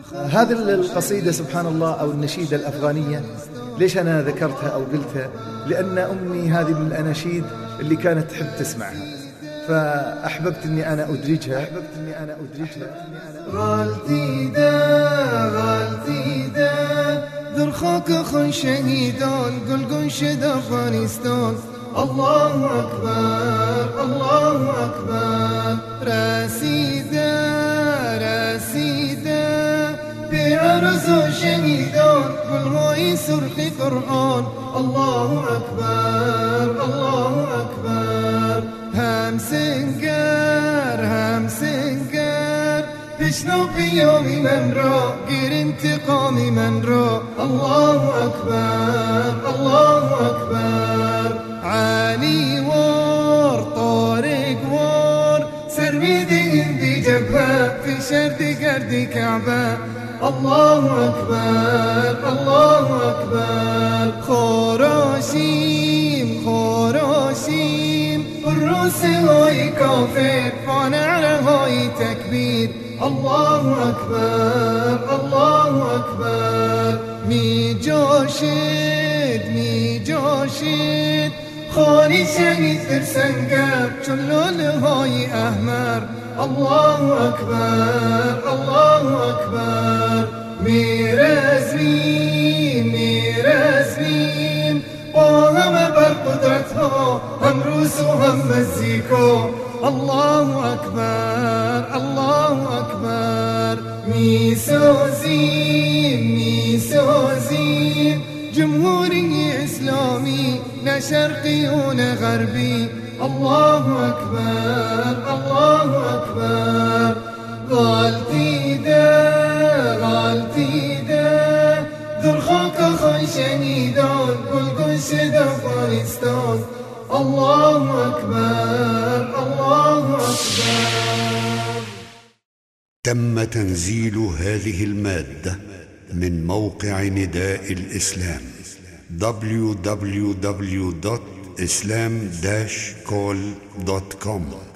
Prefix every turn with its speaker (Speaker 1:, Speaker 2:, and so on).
Speaker 1: هذه القصيدة سبحان الله أو النشيدة الأفغانية، ليش أنا ذكرتها أو قلتها؟ لأن أمي هذه من الأناشيد اللي كانت تحب تسمعها، فأحببت أني أنا أدرجها.
Speaker 2: غالتي دا در خاک خون شهیدان گلگون شد افغانستان. الله اکبر الله اکبر. رسیده به عرض شهیدان گلهای سرخ قرآن. الله اکبر الله اکبر. هم سنگر بشنو پیامی من را، گیر انتقامی من را. الله اکبر الله اکبر. علی وار طارق وار سر میدهیم بی جبهه، فشار دگردی کعبه. الله اکبر الله اکبر. خوراشیم الروس های کافر، فانعره های تکبیر. الله اکبر الله اکبر. می جاشد خانی شهید در سنگر چون لاله های احمر. الله اکبر الله اکبر. میرزمیم با همه بر قدرت ها، هم روس و هم مزیکا. الله اکبر الله اکبر. میسازیم جمهوری اسلامی، نه شرقی و نه غربی. الله اکبر الله اکبر. غالتی ده در خاک خون شهیدان گلگون شد افغانستان. الله اکبر الله اکبر.
Speaker 3: تم تنزيل هذه المادة من موقع نداء الإسلام www.islam-call.com